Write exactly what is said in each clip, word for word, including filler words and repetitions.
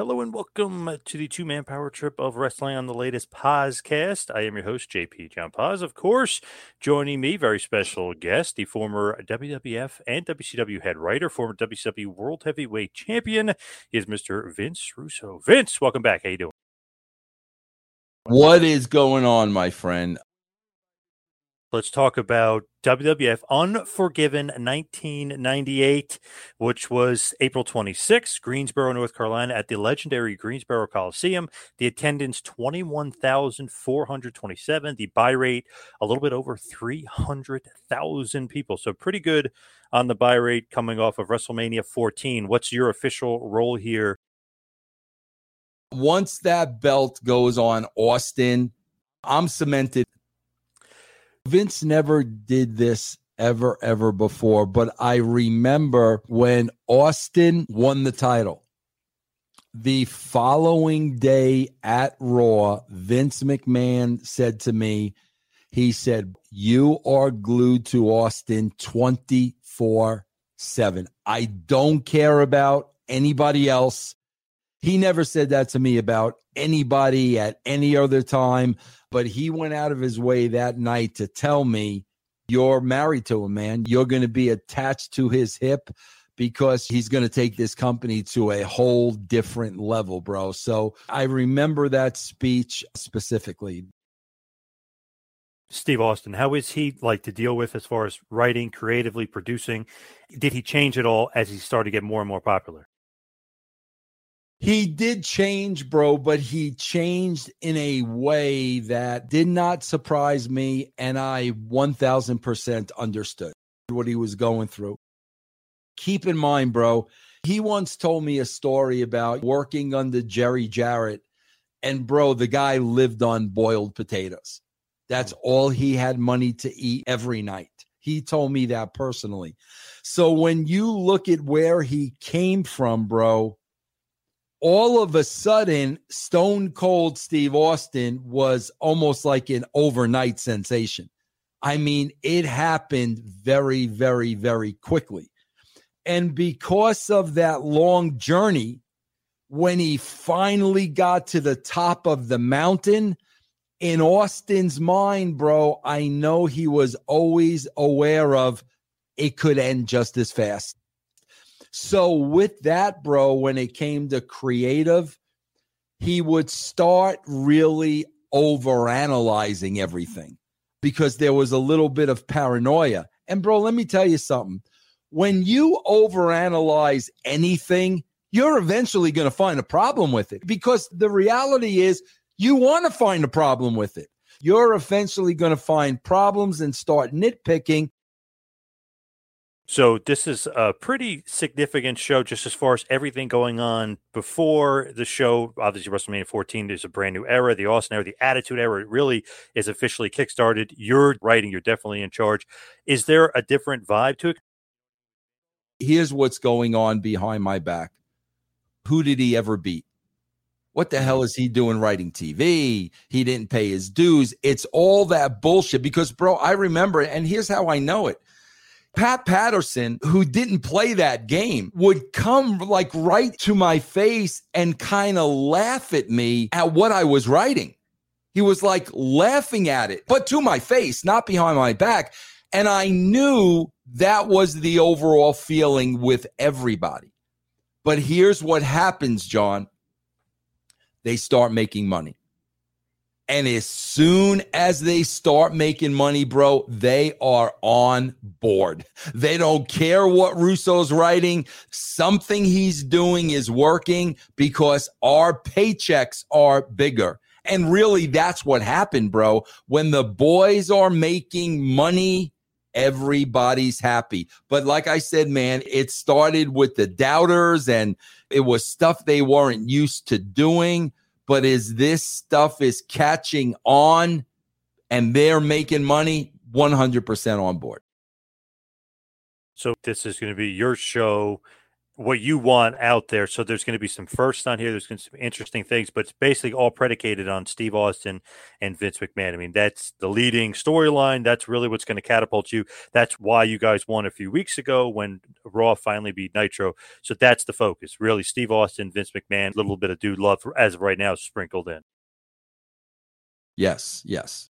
Hello and welcome to the two-man power trip of wrestling on the latest Pazcast. I am your host, J P John Paz. Of course, joining me, very special guest, the former W W F and W C W head writer, former W C W World Heavyweight Champion, is Mister Vince Russo. Vince, welcome back. How you doing? What is going on, my friend? Let's talk about W W F Unforgiven nineteen ninety-eight, which was April twenty-sixth, Greensboro, North Carolina, at the legendary Greensboro Coliseum. The attendance, twenty-one thousand four hundred twenty-seven. The buy rate, a little bit over three hundred thousand people. So pretty good on the buy rate coming off of WrestleMania fourteen. What's your official role here? Once that belt goes on Austin, I'm cemented. Vince never did this ever, ever before, but I remember when Austin won the title. The following day at Raw, Vince McMahon said to me, he said, "You are glued to Austin twenty-four seven. I don't care about anybody else." He never said that to me about anybody at any other time, but he went out of his way that night to tell me, "You're married to him, man. You're going to be attached to his hip because he's going to take this company to a whole different level, bro." So I remember that speech specifically. Steve Austin, how is he like to deal with as far as writing, creatively producing? Did he change at all as he started to get more and more popular? He did change, bro, but he changed in a way that did not surprise me, and I one thousand percent understood what he was going through. Keep in mind, bro, he once told me a story about working under Jerry Jarrett, and, bro, the guy lived on boiled potatoes. That's all he had money to eat every night. He told me that personally. So when you look at where he came from, bro, all of a sudden, Stone Cold Steve Austin was almost like an overnight sensation. I mean, it happened very, very, very quickly. And because of that long journey, when he finally got to the top of the mountain, in Austin's mind, bro, I know he was always aware of it could end just as fast. So with that, bro, when it came to creative, he would start really overanalyzing everything because there was a little bit of paranoia. And, bro, let me tell you something. When you overanalyze anything, you're eventually going to find a problem with it because the reality is you want to find a problem with it. You're eventually going to find problems and start nitpicking. So this is a pretty significant show just as far as everything going on before the show. Obviously, WrestleMania fourteen is a brand new era, the Austin era, the Attitude Era. It really is officially kickstarted. You're writing. You're definitely in charge. Is there a different vibe to it? Here's what's going on behind my back. Who did he ever beat? What the hell is he doing writing T V? He didn't pay his dues. It's all that bullshit because, bro, I remember it, and here's how I know it. Pat Patterson, who didn't play that game, would come like right to my face and kind of laugh at me at what I was writing. He was like laughing at it, but to my face, not behind my back. And I knew that was the overall feeling with everybody. But here's what happens, John. They start making money. And as soon as they start making money, bro, they are on board. They don't care what Russo's writing. Something he's doing is working because our paychecks are bigger. And really, that's what happened, bro. When the boys are making money, everybody's happy. But like I said, man, it started with the doubters, and it was stuff they weren't used to doing. But as this stuff is catching on and they're making money, one hundred percent on board. So this is going to be your show what you want out there. So there's going to be some firsts on here. There's going to be some interesting things, but it's basically all predicated on Steve Austin and Vince McMahon. I mean, that's the leading storyline. That's really what's going to catapult you. That's why you guys won a few weeks ago when Raw finally beat Nitro. So that's the focus. Really, Steve Austin, Vince McMahon, a little bit of dude love as of right now sprinkled in. Yes, yes.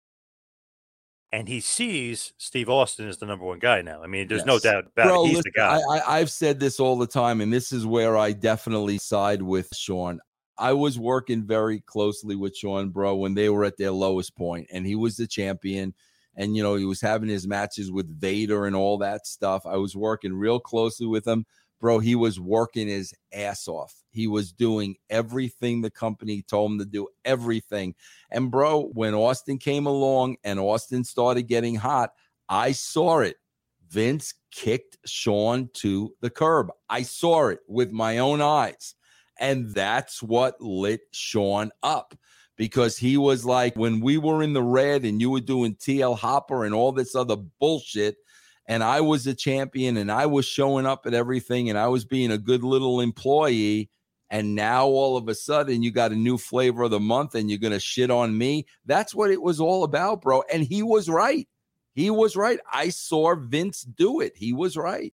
And he sees Steve Austin as the number one guy now. I mean, there's yes. no doubt about Bro, it. He's listen, the guy. I, I, I've said this all the time, and this is where I definitely side with Sean. I was working very closely with Sean, bro, when they were at their lowest point, and he was the champion. And, you know, he was having his matches with Vader and all that stuff. I was working real closely with him. Bro, he was working his ass off. He was doing everything the company told him to do, everything. And, bro, when Austin came along and Austin started getting hot, I saw it. Vince kicked Sean to the curb. I saw it with my own eyes. And that's what lit Sean up, because he was like, when we were in the red and you were doing T L Hopper and all this other bullshit, and I was a champion and I was showing up at everything and I was being a good little employee, and now all of a sudden you got a new flavor of the month and you're going to shit on me. That's what it was all about, bro. And he was right. He was right. I saw Vince do it. He was right.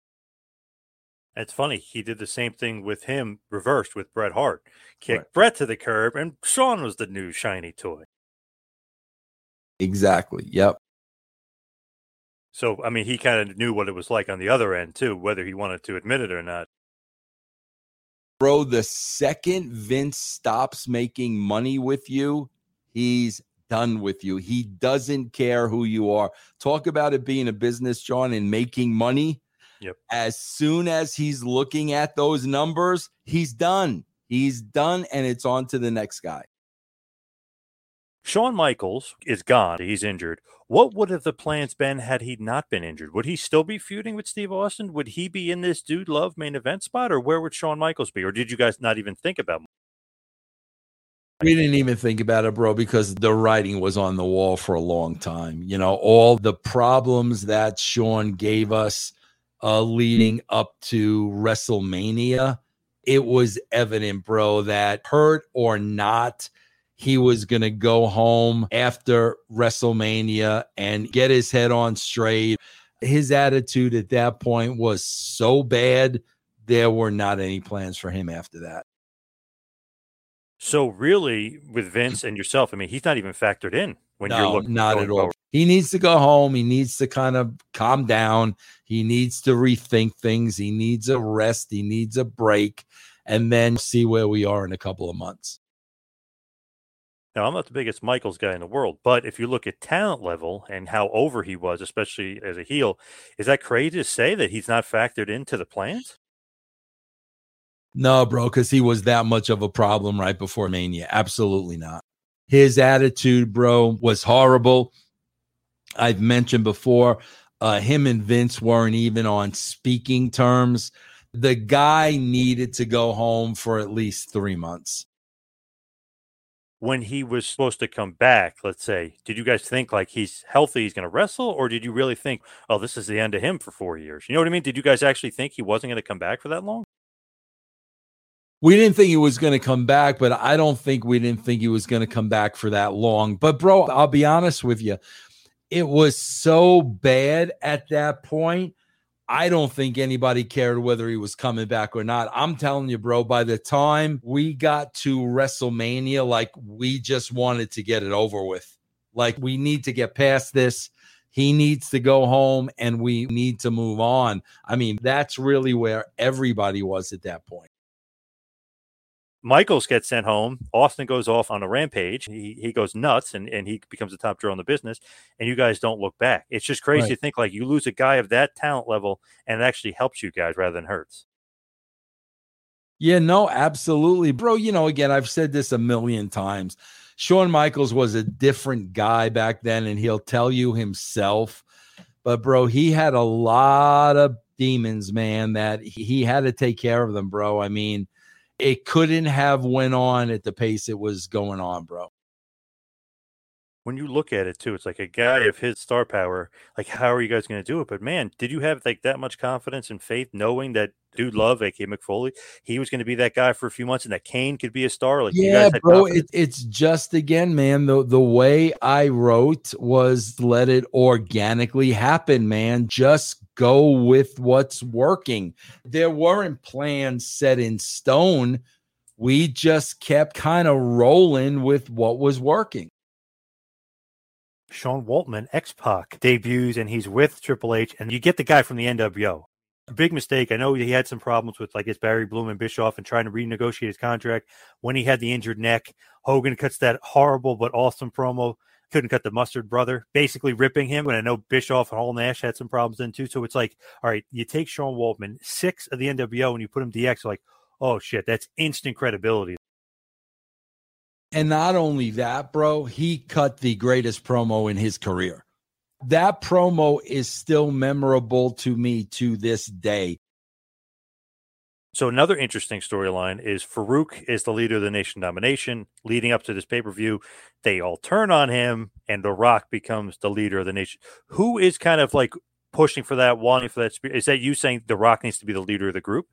It's funny. He did the same thing with him reversed with Bret Hart. Kicked right. Bret to the curb, and Sean was the new shiny toy. Exactly. Yep. So, I mean, he kind of knew what it was like on the other end, too, whether he wanted to admit it or not. Bro, the second Vince stops making money with you, he's done with you. He doesn't care who you are. Talk about it being a business, John, and making money. Yep. As soon as he's looking at those numbers, he's done. He's done, and it's on to the next guy. Shawn Michaels is gone. He's injured. What would have the plans been had he not been injured? Would he still be feuding with Steve Austin? Would he be in this Dude Love main event spot, or where would Shawn Michaels be? Or did you guys not even think about it? We didn't even think about it, bro, because the writing was on the wall for a long time. You know, all the problems that Shawn gave us uh, leading up to WrestleMania, it was evident, bro, that hurt or not, he was going to go home after WrestleMania and get his head on straight. His attitude at that point was so bad, there were not any plans for him after that. So really, with Vince and yourself, I mean, he's not even factored in when no, you're looking. Not at all. Forward. He needs to go home. He needs to kind of calm down. He needs to rethink things. He needs a rest. He needs a break, and then see where we are in a couple of months. Now, I'm not the biggest Michaels guy in the world, but if you look at talent level and how over he was, especially as a heel, is that crazy to say that he's not factored into the plans? No, bro, because he was that much of a problem right before Mania. Absolutely not. His attitude, bro, was horrible. I've mentioned before, uh, him and Vince weren't even on speaking terms. The guy needed to go home for at least three months. When he was supposed to come back, let's say, did you guys think like he's healthy, he's going to wrestle? Or did you really think, oh, this is the end of him for four years? You know what I mean? Did you guys actually think he wasn't going to come back for that long? We didn't think he was going to come back, but I don't think we didn't think he was going to come back for that long. But, bro, I'll be honest with you. It was so bad at that point. I don't think anybody cared whether he was coming back or not. I'm telling you, bro, by the time we got to WrestleMania, like, we just wanted to get it over with. Like, we need to get past this. He needs to go home, and we need to move on. I mean, that's really where everybody was at that point. Michaels gets sent home. Austin goes off on a rampage. He he goes nuts, and, and he becomes the top draw in the business, and you guys don't look back. It's just crazy right. to think like you lose a guy of that talent level, and it actually helps you guys rather than hurts. Yeah, no, absolutely. Bro, you know, again, I've said this a million times. Shawn Michaels was a different guy back then, and he'll tell you himself. But, bro, he had a lot of demons, man, that he had to take care of them, bro. I mean, it couldn't have went on at the pace it was going on, bro. When you look at it too, it's like a guy of his star power. Like, how are you guys going to do it? But man, did you have like that much confidence and faith, knowing that Dude Love, aka Mick Foley, he was going to be that guy for a few months, and that Kane could be a star? Like, you Yeah, guys had bro. confidence? It, it's just again, man. The the way I wrote was let it organically happen, man. Just go with what's working. There weren't plans set in stone. We just kept kind of rolling with what was working. Sean Waltman, X-Pac, debuts, and he's with Triple H, and you get the guy from the N W O. Big mistake. I know he had some problems with, like, his Barry Bloom and Bischoff and trying to renegotiate his contract when he had the injured neck. Hogan cuts that horrible but awesome promo. Couldn't cut the Mustard Brother, basically ripping him. And I know Bischoff and Hall Nash had some problems then too. So it's like, all right, you take Sean Waltman, six of the N W O, and you put him D X, like, oh shit, that's instant credibility. And not only that, bro, he cut the greatest promo in his career. That promo is still memorable to me to this day. So another interesting storyline is Farouk is the leader of the Nation Domination. Leading up to this pay-per-view, they all turn on him, and The Rock becomes the leader of the Nation. Who is kind of like pushing for that, wanting for that? Is that you saying The Rock needs to be the leader of the group?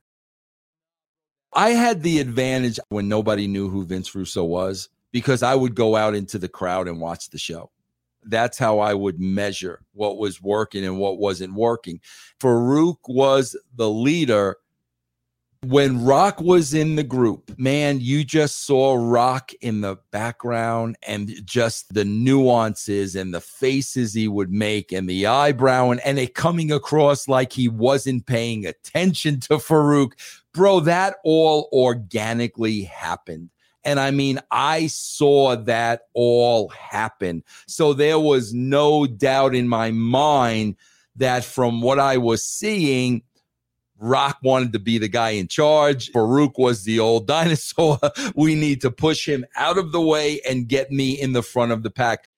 I had the advantage when nobody knew who Vince Russo was, because I would go out into the crowd and watch the show. That's how I would measure what was working and what wasn't working. Farouk was the leader. When Rock was in the group, man, you just saw Rock in the background and just the nuances and the faces he would make and the eyebrow and, and it coming across like he wasn't paying attention to Farouk. Bro, that all organically happened. And I mean, I saw that all happen. So there was no doubt in my mind that from what I was seeing, Rock wanted to be the guy in charge. Farouk was the old dinosaur. We need to push him out of the way and get me in the front of the pack.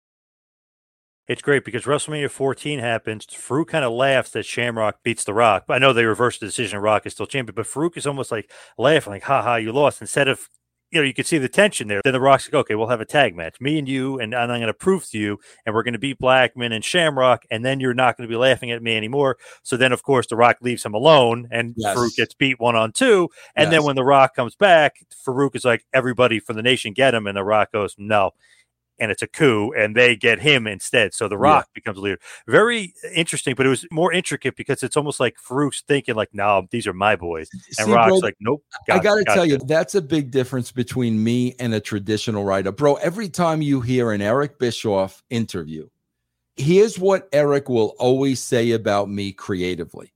It's great because WrestleMania fourteen happens. Farouk kind of laughs that Shamrock beats The Rock. I know they reversed the decision. Rock is still champion, but Farouk is almost like laughing, like, ha ha, you lost. Instead of, you know, you could see the tension there. Then The Rock's like, okay, we'll have a tag match. Me and you, and, and I'm going to prove to you, and we're going to beat Blackman and Shamrock, and then you're not going to be laughing at me anymore. So then, of course, The Rock leaves him alone, and yes. Farouk gets beat one on two. And yes. Then when The Rock comes back, Farouk is like, everybody from the Nation get him, and The Rock goes, no. And it's a coup, and they get him instead. So The Rock yeah. becomes leader. Very interesting, but it was more intricate because it's almost like Farouk's thinking like, no, these are my boys. And See, Rock's bro, like, nope. Got I got to tell you, that's a big difference between me and a traditional writer. Bro, every time you hear an Eric Bischoff interview, here's what Eric will always say about me creatively.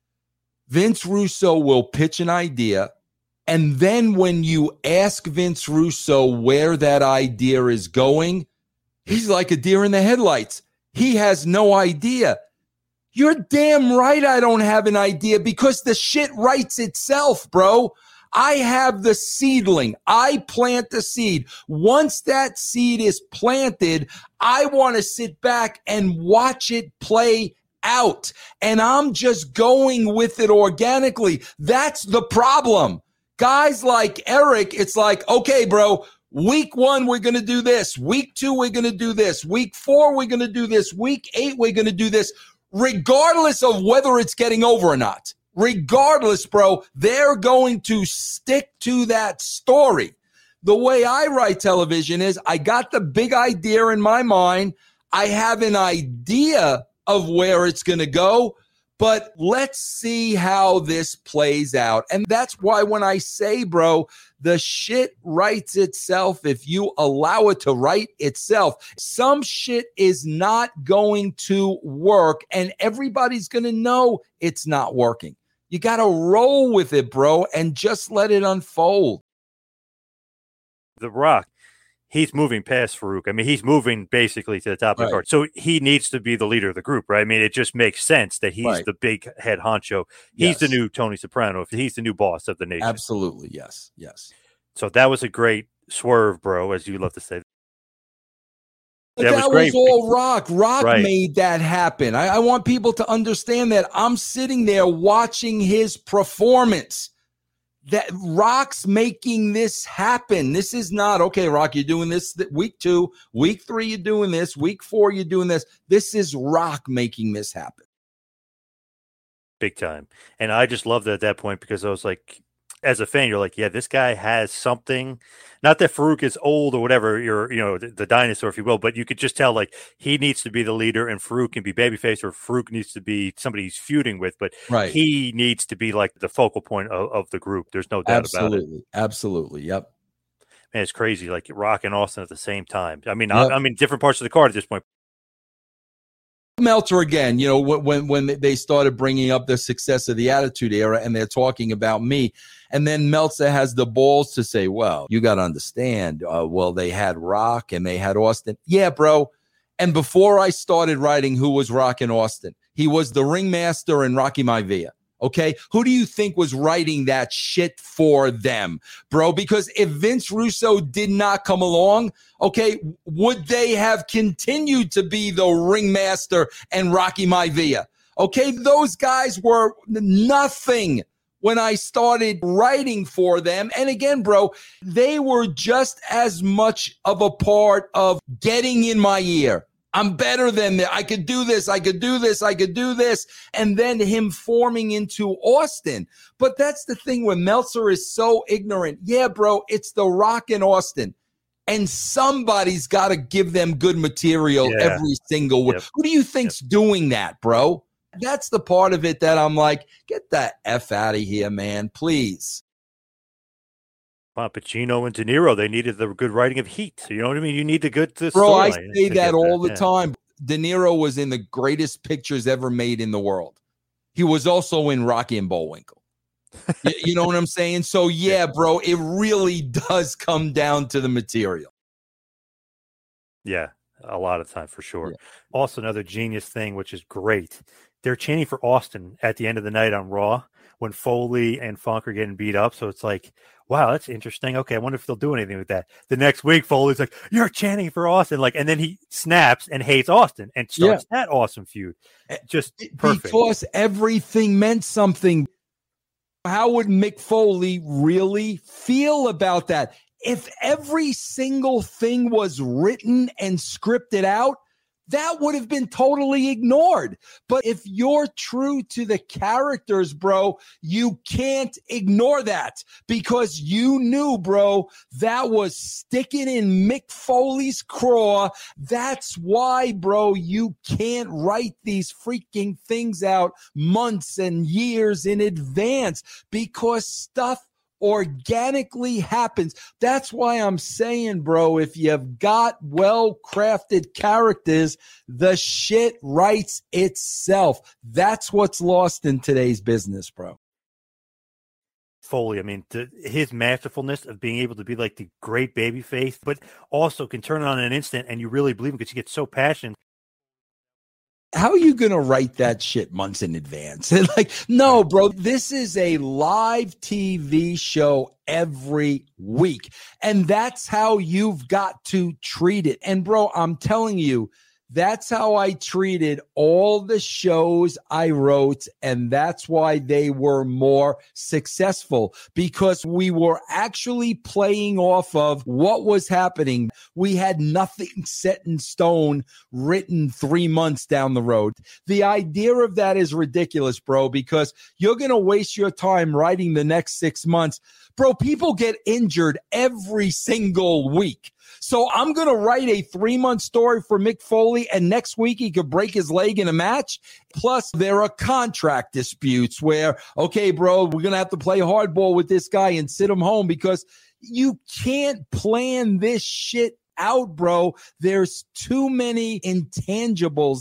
Vince Russo will pitch an idea, and then when you ask Vince Russo where that idea is going, he's like a deer in the headlights. He has no idea. You're damn right I don't have an idea because the shit writes itself, bro. I have the seedling. I plant the seed. Once that seed is planted, I want to sit back and watch it play out. And I'm just going with it organically. That's the problem. Guys like Eric, it's like, okay, bro, week one, we're going to do this. Week two, we're going to do this. Week four, we're going to do this. Week eight, we're going to do this, regardless of whether it's getting over or not. Regardless, bro, they're going to stick to that story. The way I write television is I got the big idea in my mind. I have an idea of where it's going to go. But let's see how this plays out. And that's why when I say, bro, the shit writes itself if you allow it to write itself. Some shit is not going to work, and everybody's going to know it's not working. You got to roll with it, bro, and just let it unfold. The Rock, he's moving past Farouk. I mean, he's moving basically to the top right. of the card. So he needs to be the leader of the group, right? I mean, it just makes sense that he's right. the big head honcho. He's yes. the new Tony Soprano. He's the new boss of the nation. Absolutely. Yes. Yes. So that was a great swerve, bro, as you love to say. But that, that was, was all Rock. Rock right. made that happen. I, I want people to understand that I'm sitting there watching his performance. that Rock's making this happen. This is not, okay, Rock, you're doing this th- week two, week three, you're doing this, week four, you're doing this. This is Rock making this happen. Big time. And I just loved it at that point because I was like, as a fan, you're like, yeah, this guy has something. Not that Farouk is old or whatever, you're, you know, the, the dinosaur, if you will, but you could just tell like he needs to be the leader and Farouk can be babyface, or Farouk needs to be somebody he's feuding with, but right. he needs to be like the focal point of, of the group. There's no doubt Absolutely. about it. Absolutely. Yep. Man, it's crazy. Like Rock and Austin at the same time. I mean, yep. I, I mean, different parts of the card at this point. Meltzer again, you know, when when they started bringing up the success of the Attitude Era and they're talking about me, and then Meltzer has the balls to say, well, you got to understand, uh, well, they had Rock and they had Austin. Yeah, bro. And before I started writing who was Rock and Austin, he was the ringmaster in Rocky Maivia. Okay, who do you think was writing that shit for them, bro? Because if Vince Russo did not come along, okay, would they have continued to be the ringmaster and Rocky Maivia? Okay, those guys were nothing when I started writing for them. And again, bro, they were just as much of a part of getting in my ear. I'm better than that. I could do this. I could do this. I could do this. And then him forming into Austin. But that's the thing when Meltzer is so ignorant. Yeah, bro, it's The Rock and Austin. And somebody's got to give them good material yeah. every single week. Yep. Who do you think's yep. doing that, bro? That's the part of it that I'm like, get the F out of here, man, please. Pacino and De Niro, they needed the good writing of Heat. You know what I mean? You need the good the Bro, I say that all the yeah. time. De Niro was in the greatest pictures ever made in the world. He was also in Rocky and Bullwinkle. you, you know what I'm saying? So, yeah, bro, it really does come down to the material. Yeah, a lot of time for sure. Yeah. Also, another genius thing, which is great. They're chanting for Austin at the end of the night on Raw when Foley and Funk are getting beat up. So it's like, wow, that's interesting. Okay, I wonder if they'll do anything with that. The next week, Foley's like, you're chanting for Austin. Like, and then he snaps and hates Austin and starts yeah. that awesome feud. Just perfect. Because everything meant something. How would Mick Foley really feel about that? If every single thing was written and scripted out, that would have been totally ignored. But if you're true to the characters, bro, you can't ignore that because you knew, bro, that was sticking in Mick Foley's craw. That's why, bro, you can't write these freaking things out months and years in advance because stuff organically happens. That's why I'm saying, bro, if you've got well-crafted characters, the shit writes itself. That's what's lost in today's business, bro. Foley, I mean, the, his masterfulness of being able to be like the great baby face, but also can turn it on in an instant and you really believe him because you get so passionate. How are you going to write that shit months in advance? Like, no, bro, this is a live T V show every week. And that's how you've got to treat it. And bro, I'm telling you, that's how I treated all the shows I wrote, and that's why they were more successful, because we were actually playing off of what was happening. We had nothing set in stone written three months down the road. The idea of that is ridiculous, bro, because you're going to waste your time writing the next six months. Bro, people get injured every single week. So I'm going to write a three-month story for Mick Foley, and next week he could break his leg in a match. Plus, there are contract disputes where, okay, bro, we're going to have to play hardball with this guy and sit him home because you can't plan this shit out, bro. There's too many intangibles.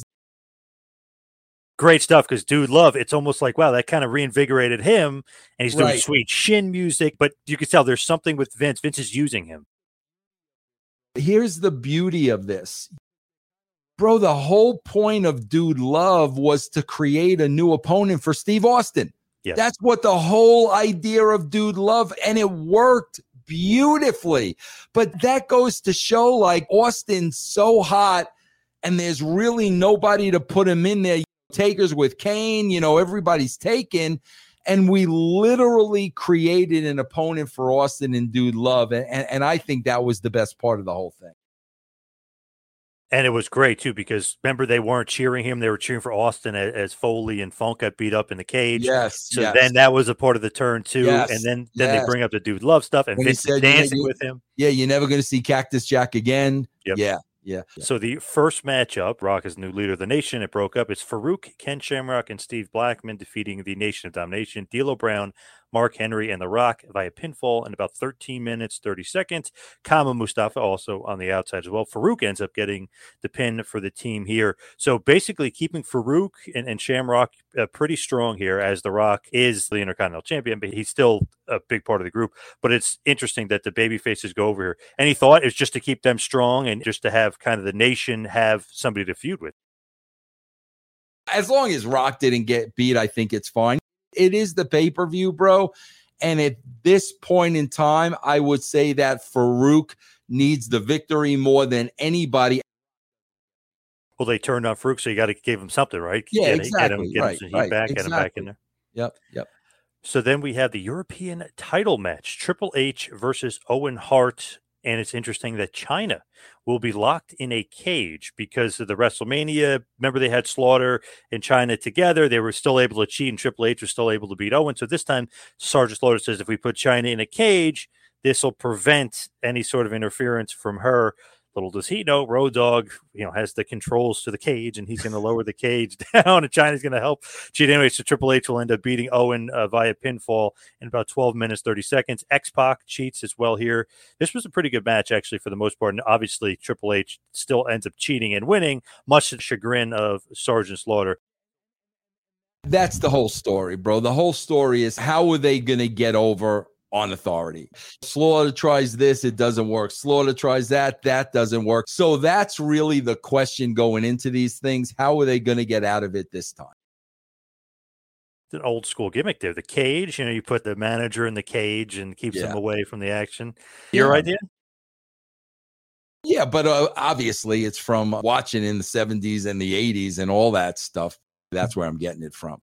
Great stuff because Dude Love, it's almost like, wow, that kind of reinvigorated him, and he's doing right. sweet shin music, but you can tell there's something with Vince. Vince is using him. Here's the beauty of this. Bro, the whole point of Dude Love was to create a new opponent for Steve Austin. Yes. That's what the whole idea of Dude Love, and it worked beautifully. But that goes to show, like, Austin's so hot, and there's really nobody to put him in there. Takers with Kane, you know, everybody's taken. And we literally created an opponent for Austin and Dude Love. And, and, and I think that was the best part of the whole thing. And it was great, too, because remember, they weren't cheering him. They were cheering for Austin as, as Foley and Funk got beat up in the cage. Yes. So yes. then that was a part of the turn, too. Yes, and then, then yes. they bring up the Dude Love stuff, and When he Vince is said, you know, dancing you- with him. Yeah, you're never going to see Cactus Jack again. Yep. Yeah. Yeah. So the first matchup, Rock is the new leader of the nation. It broke up. It's Farouk, Ken Shamrock, and Steve Blackman defeating the Nation of Domination, D'Lo Brown, Mark Henry, and The Rock via pinfall in about thirteen minutes, thirty seconds. Kama Mustafa also on the outside as well. Farouk ends up getting the pin for the team here. So basically keeping Farouk and, and Shamrock uh, pretty strong here, as The Rock is the Intercontinental Champion, but he's still a big part of the group. But it's interesting that the baby faces go over here. Any thought is just to keep them strong and just to have kind of the nation have somebody to feud with. As long as Rock didn't get beat, I think it's fine. It is the pay-per-view, bro. And at this point in time, I would say that Farouk needs the victory more than anybody. Well, they turned on Farouk, so you got to give him something, right? Yeah, get, exactly. Get him, get right, him some heat right, back, exactly. get him back in there. Yep, yep. So then we have the European title match, Triple H versus Owen Hart. And it's interesting that China will be locked in a cage because of the WrestleMania. Remember, they had Slaughter and China together. They were still able to cheat, and Triple H was still able to beat Owen. So this time, Sergeant Slaughter says, if we put China in a cage, this will prevent any sort of interference from her. Little does he know, Road Dogg, you know, has the controls to the cage, and he's going to lower the cage down, and China's going to help cheat anyway. So Triple H will end up beating Owen uh, via pinfall in about twelve minutes, thirty seconds. X-Pac cheats as well here. This was a pretty good match, actually, for the most part. And obviously, Triple H still ends up cheating and winning, much to the chagrin of Sergeant Slaughter. That's the whole story, bro. The whole story is, how are they going to get over on Authority? Slaughter tries this, it doesn't work. Slaughter tries that, that doesn't work. So that's really the question going into these things. How are they going to get out of it this time? It's an old school gimmick there. The cage, you know, you put the manager in the cage and keeps Yeah. him away from the action. Your Yeah. idea? Yeah, but uh, obviously it's from watching in the seventies and the eighties and all that stuff. That's where I'm getting it from.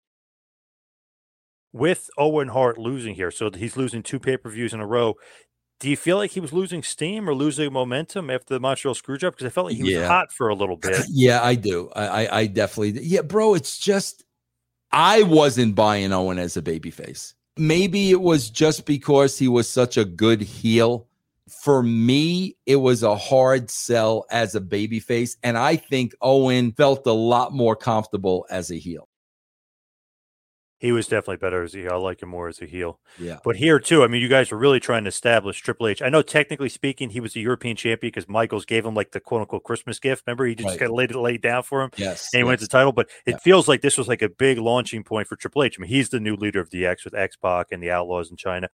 With Owen Hart losing here, so he's losing two pay-per-views in a row. Do you feel like he was losing steam or losing momentum after the Montreal Screwjob? Because I felt like he was Yeah. hot for a little bit. Yeah, I do. I, I, I definitely. Yeah, bro, it's just, I wasn't buying Owen as a babyface. Maybe it was just because he was such a good heel. For me, it was a hard sell as a babyface. And I think Owen felt a lot more comfortable as a heel. He was definitely better as a heel. I like him more as a heel. Yeah. But here, too, I mean, you guys were really trying to establish Triple H. I know, technically speaking, he was a European champion because Michaels gave him, like, the quote-unquote Christmas gift. Remember? He just Right. kind of laid it laid down for him. Yes. And he yes. wins the title. But it Yeah. feels like this was, like, a big launching point for Triple H. I mean, he's the new leader of D X with X-Pac and the Outlaws in China.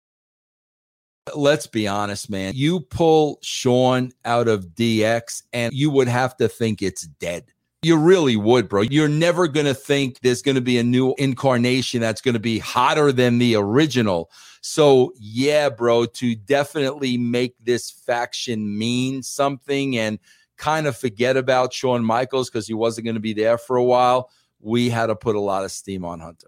Let's be honest, man. You pull Shawn out of D X and you would have to think it's dead. You really would, bro. You're never going to think there's going to be a new incarnation that's going to be hotter than the original. So, yeah, bro, to definitely make this faction mean something and kind of forget about Shawn Michaels because he wasn't going to be there for a while, we had to put a lot of steam on Hunter.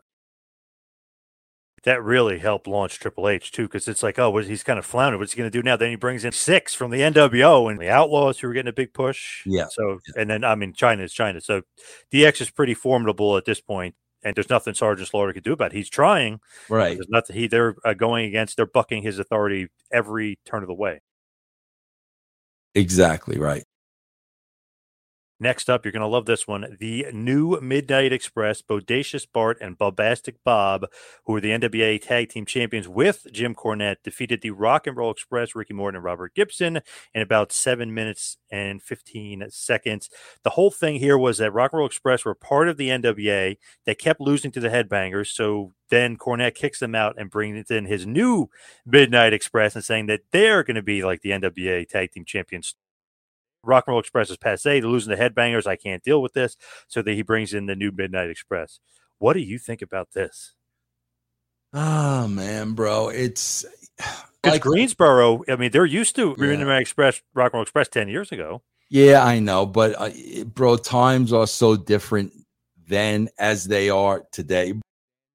That really helped launch Triple H, too, because it's like, oh, what, he's kind of floundering. What's he going to do now? Then he brings in six from the N W O and the Outlaws, who were getting a big push. Yeah. So, yeah. and then, I mean, China is China. So D X is pretty formidable at this point, and there's nothing Sergeant Slaughter could do about it. He's trying. Right. There's nothing he, they're uh, going against, they're bucking his authority every turn of the way. Exactly right. Next up, you're going to love this one. The new Midnight Express, Bodacious Bart and Bobastic Bob, who are the N W A Tag Team Champions with Jim Cornette, defeated the Rock and Roll Express, Ricky Morton and Robert Gibson, in about seven minutes and fifteen seconds. The whole thing here was that Rock and Roll Express were part of the N W A. They kept losing to the Headbangers, so then Cornette kicks them out and brings in his new Midnight Express and saying that they're going to be like the N W A Tag Team Champions. Rock and Roll Express is passe. They're losing the Headbangers. I can't deal with this. So that he brings in the new Midnight Express. What do you think about this? Oh, man, bro. It's because like, Greensboro, I mean, they're used to Yeah. Midnight Express, Rock and Roll Express ten years ago. Yeah, I know. But, uh, bro, times are so different then as they are today.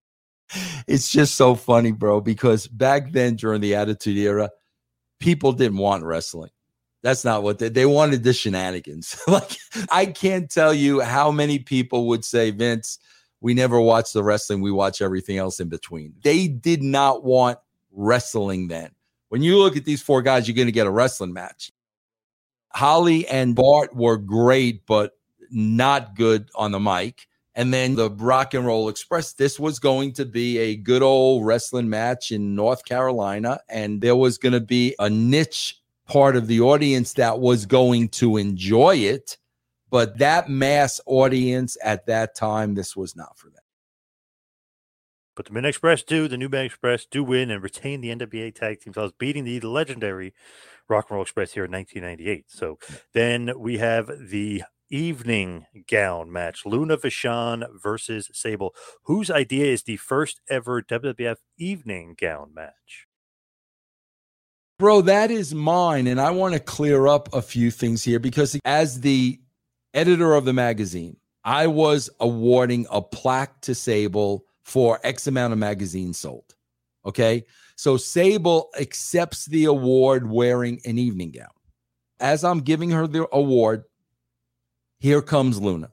It's just so funny, bro, because back then during the Attitude Era, people didn't want wrestling. That's not what they, they wanted the shenanigans. Like, I can't tell you how many people would say, Vince, we never watch the wrestling. We watch everything else in between. They did not want wrestling then. When you look at these four guys, you're going to get a wrestling match. Holly and Bart were great, but not good on the mic. And then the Rock and Roll Express, this was going to be a good old wrestling match in North Carolina. And there was going to be a niche part of the audience that was going to enjoy it. But that mass audience at that time, this was not for them. But the Midnight Express do, the New Midnight Express do win and retain the N W A Tag Team titles, beating the legendary Rock and Roll Express here in nineteen ninety-eight. So then we have the evening gown match, Luna Vachon versus Sable, whose idea is the first ever W W F evening gown match. Bro, that is mine, and I want to clear up a few things here because as the editor of the magazine, I was awarding a plaque to Sable for X amount of magazines sold, okay? So Sable accepts the award wearing an evening gown. As I'm giving her the award, here comes Luna.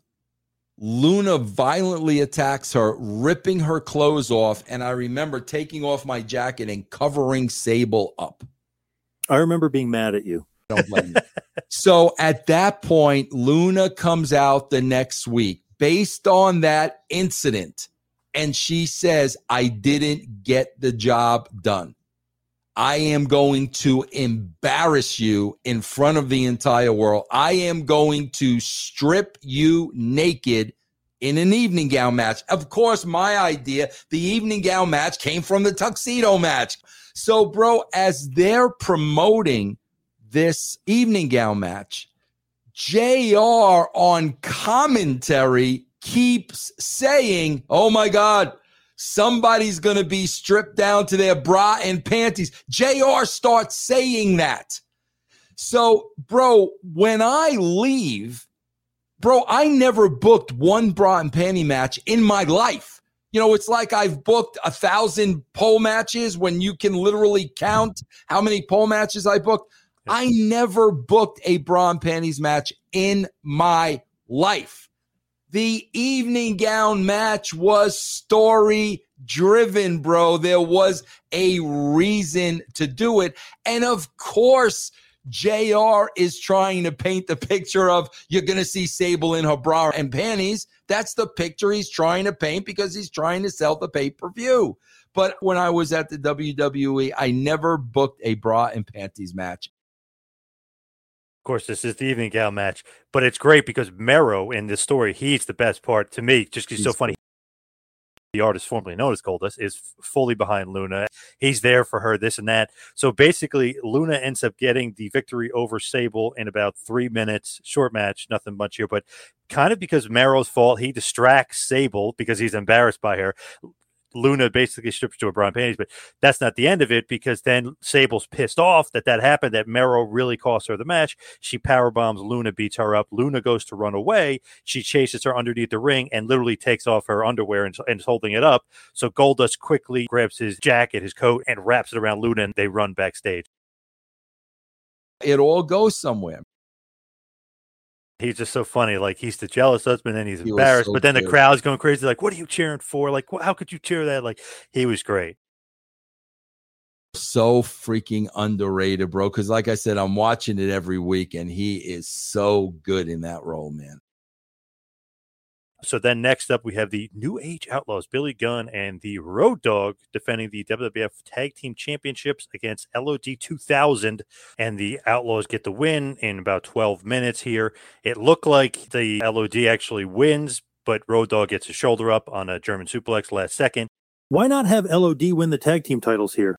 Luna violently attacks her, ripping her clothes off, and I remember taking off my jacket and covering Sable up. I remember being mad at you. Don't blame me. So at that point, Luna comes out the next week based on that incident, and she says, I didn't get the job done. I am going to embarrass you in front of the entire world. I am going to strip you naked in an evening gown match. Of course, my idea, the evening gown match came from the tuxedo match. So, bro, as they're promoting this evening gown match, J R on commentary keeps saying, oh my God, somebody's going to be stripped down to their bra and panties. J R starts saying that. So, bro, when I leave, bro, I never booked one bra and panty match in my life. You know, it's like I've booked a thousand pole matches when you can literally count how many pole matches I booked. I never booked a bra and panties match in my life. The evening gown match was story driven, bro. There was a reason to do it. And of course, J R is trying to paint the picture of you're going to see Sable in her bra and panties. That's the picture he's trying to paint because he's trying to sell the pay-per-view. But when I was at the W W E, I never booked a bra and panties match. Of course, this is the evening gown match, but it's great because Mero in this story, he's the best part to me, just because he's so funny. The artist formerly known as Goldust is fully behind Luna. He's there for her, this and that. So basically, Luna ends up getting the victory over Sable in about three minutes. Short match, nothing much here, but kind of because Mero's fault, he distracts Sable because he's embarrassed by her. Luna basically strips to her bra and panties, but that's not the end of it because then Sable's pissed off that that happened, that Mero really cost her the match. She powerbombs Luna, beats her up. Luna goes to run away. She chases her underneath the ring and literally takes off her underwear and, and is holding it up. So Goldust quickly grabs his jacket, his coat, and wraps it around Luna, and they run backstage. It all goes somewhere. He's just so funny. Like, he's the jealous husband and he's He embarrassed, so but then good. the crowd's going crazy. Like, what are you cheering for? Like, wh- how could you cheer that? Like, he was great. So freaking underrated, bro. Because like I said, I'm watching it every week and he is so good in that role, man. So then next up, we have the New Age Outlaws, Billy Gunn and the Road Dogg defending the W W F Tag Team Championships against L O D two thousand. And the Outlaws get the win in about twelve minutes here. It looked like the L O D actually wins, but Road Dogg gets his shoulder up on a German suplex last second. Why not have L O D win the tag team titles here?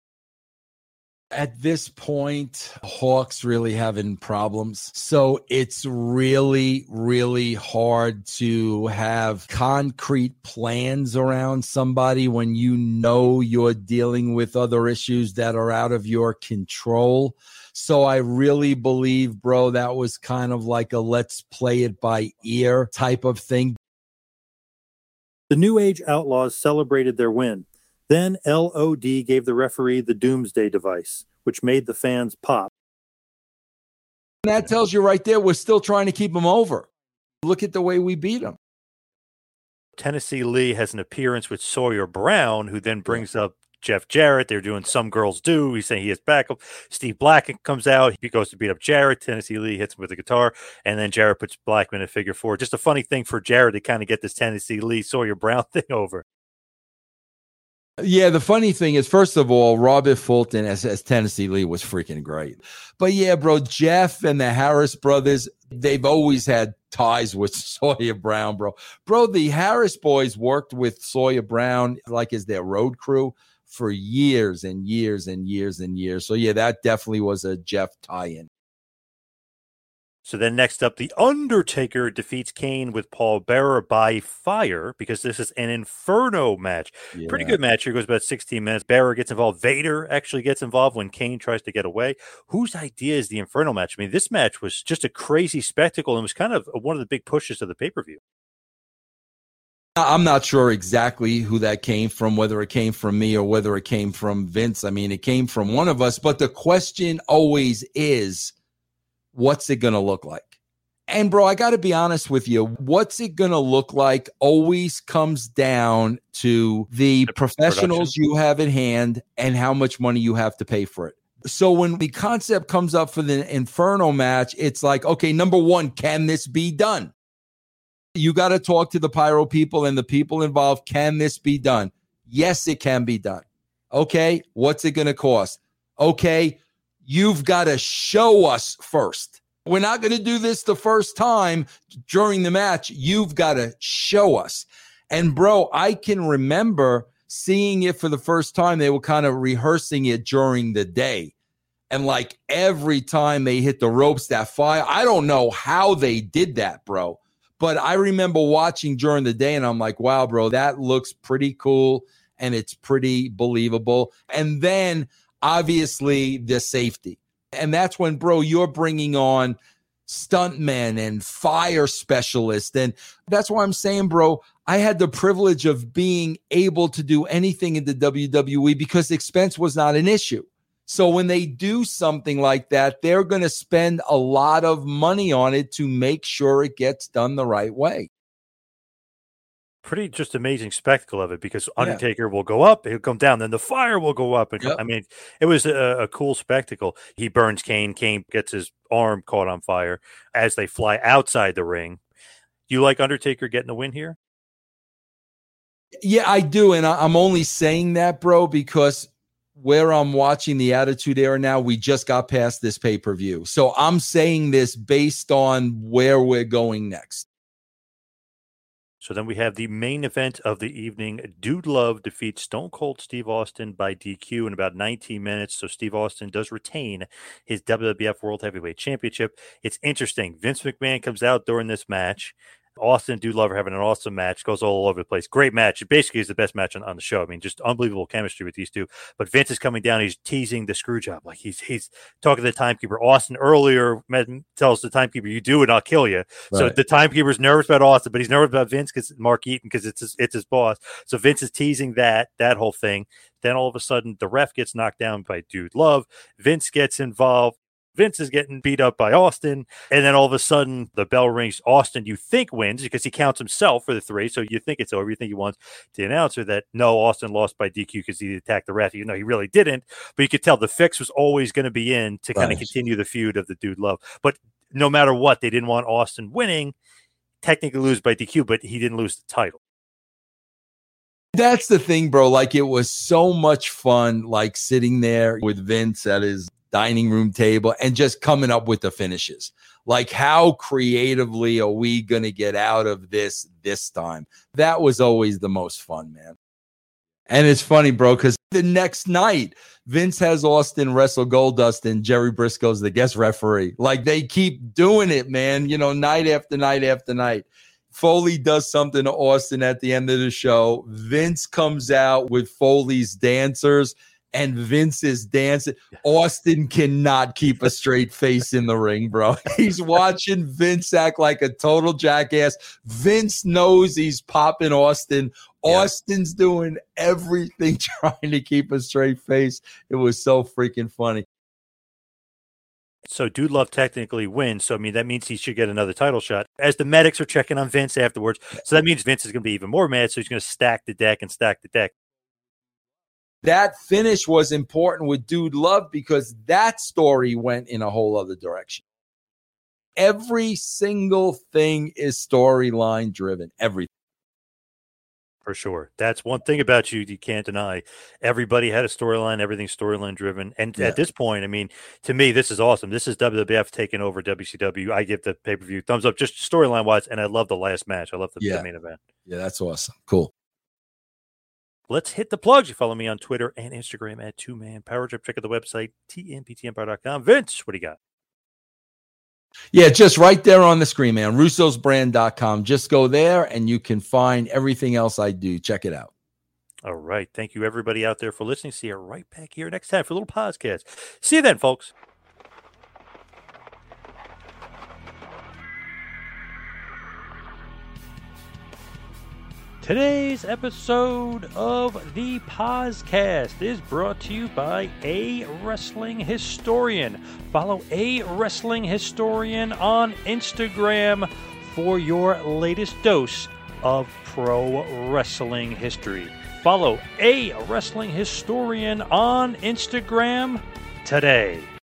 At this point, Hawk's really having problems. So it's really, really hard to have concrete plans around somebody when you know you're dealing with other issues that are out of your control. So I really believe, bro, that was kind of like a let's play it by ear type of thing. The New Age Outlaws celebrated their win. Then L O D gave the referee the doomsday device, which made the fans pop. That tells you right there, we're still trying to keep them over. Look at the way we beat them. Tennessee Lee has an appearance with Sawyer Brown, who then brings up Jeff Jarrett. They're doing Some Girls Do. He's saying he has backup. Steve Blackman comes out. He goes to beat up Jarrett. Tennessee Lee hits him with a guitar, and then Jarrett puts Blackman in figure four. Just a funny thing for Jarrett to kind of get this Tennessee Lee Sawyer Brown thing over. Yeah, the funny thing is, first of all, Robert Fulton as, as Tennessee Lee was freaking great. But yeah, bro, Jeff and the Harris brothers, they've always had ties with Sawyer Brown, bro. Bro, the Harris boys worked with Sawyer Brown like as their road crew for years and years and years and years. So yeah, that definitely was a Jeff tie-in. So then next up, The Undertaker defeats Kane with Paul Bearer by fire, because this is an Inferno match. Yeah. Pretty good match here. Goes about sixteen minutes. Bearer gets involved. Vader actually gets involved when Kane tries to get away. Whose idea is the Inferno match? I mean, this match was just a crazy spectacle and was kind of one of the big pushes of the pay-per-view. I'm not sure exactly who that came from, whether it came from me or whether it came from Vince. I mean, it came from one of us, but the question always is, what's it going to look like? And bro, I got to be honest with you. What's it going to look like always comes down to the, the professionals production you have at hand and how much money you have to pay for it. So when the concept comes up for the Inferno match, it's like, okay, number one, can this be done? You got to talk to the pyro people and the people involved. Can this be done? Yes, it can be done. Okay, what's it going to cost? Okay, you've got to show us first. We're not going to do this the first time during the match. You've got to show us. And bro, I can remember seeing it for the first time. They were kind of rehearsing it during the day. And like every time they hit the ropes, that fire, I don't know how they did that, bro. But I remember watching during the day and I'm like, wow, bro, that looks pretty cool. And it's pretty believable. And then obviously the safety. And that's when, bro, you're bringing on stuntmen and fire specialists. And that's why I'm saying, bro, I had the privilege of being able to do anything in the W W E because expense was not an issue. So when they do something like that, they're going to spend a lot of money on it to make sure it gets done the right way. Pretty just amazing spectacle of it, because Undertaker yeah. will go up, he'll come down, then the fire will go up. And yep. I mean, it was a, a cool spectacle. He burns Kane. Kane gets his arm caught on fire as they fly outside the ring. Do you like Undertaker getting the win here? Yeah, I do. And I, I'm only saying that, bro, because where I'm watching the Attitude Era now, we just got past this pay-per-view. So I'm saying this based on where we're going next. So then we have the main event of the evening. Dude Love defeats Stone Cold Steve Austin by D Q in about nineteen minutes. So Steve Austin does retain his W W F World Heavyweight Championship. It's interesting. Vince McMahon comes out during this match. Austin and Dude Love are having an awesome match. Goes all over the place. Great match. It basically is the best match on, on the show. I mean, just unbelievable chemistry with these two. But Vince is coming down. He's teasing the screw job. Like he's he's talking to the timekeeper. Austin earlier tells the timekeeper, "You do it, I'll kill you." Right. So the timekeeper's nervous about Austin, but he's nervous about Vince because Mark Eaton, because it's his, it's his boss. So Vince is teasing that that whole thing. Then all of a sudden, the ref gets knocked down by Dude Love. Vince gets involved. Vince is getting beat up by Austin, and then all of a sudden the bell rings. Austin, you think, wins because he counts himself for the three, so you think it's over. You think he wants the announcer that no, Austin lost by D Q because he attacked the ref. You know, he really didn't, but you could tell the fix was always going to be in to kind of continue the feud of the Dude Love. But no matter what, they didn't want Austin winning, technically lose by D Q, but he didn't lose the title. That's the thing, bro. Like, it was so much fun, like sitting there with Vince at his dining room table and just coming up with the finishes. Like, how creatively are we going to get out of this this time? That was always the most fun, man. And it's funny, bro, because the next night, Vince has Austin wrestle Goldust and Jerry Briscoe's the guest referee. Like, they keep doing it, man, you know, night after night after night. Foley does something to Austin at the end of the show. Vince comes out with Foley's dancers, and Vince is dancing. Austin cannot keep a straight face in the ring, bro. He's watching Vince act like a total jackass. Vince knows he's popping Austin Yeah. Austin's doing everything trying to keep a straight face. It was so freaking funny. So Dude Love technically wins. So, I mean, that means he should get another title shot. As the medics are checking on Vince afterwards. So that means Vince is going to be even more mad. So he's going to stack the deck and stack the deck. That finish was important with Dude Love because that story went in a whole other direction. Every single thing is storyline driven. Everything. For sure. That's one thing about you you can't deny. Everybody had a storyline. Everything's storyline driven. And yeah. At this point, I mean, to me, this is awesome. This is W W F taking over W C W. I give the pay-per-view thumbs up just storyline wise. And I love the last match. I love the, yeah. the main event. Yeah, that's awesome. Cool. Let's hit the plugs. You follow me on Twitter and Instagram at Two Man Power Trip. Check out the website, T N P T empire dot com. Vince, what do you got? Yeah, just right there on the screen, man. Russo's Brand dot com. Just go there and you can find everything else I do. Check it out. All right. Thank you, everybody out there, for listening. See you right back here next time for a little podcast. See you then, folks. Today's episode of the podcast is brought to you by A Wrestling Historian. Follow A Wrestling Historian on Instagram for your latest dose of pro wrestling history. Follow A Wrestling Historian on Instagram today.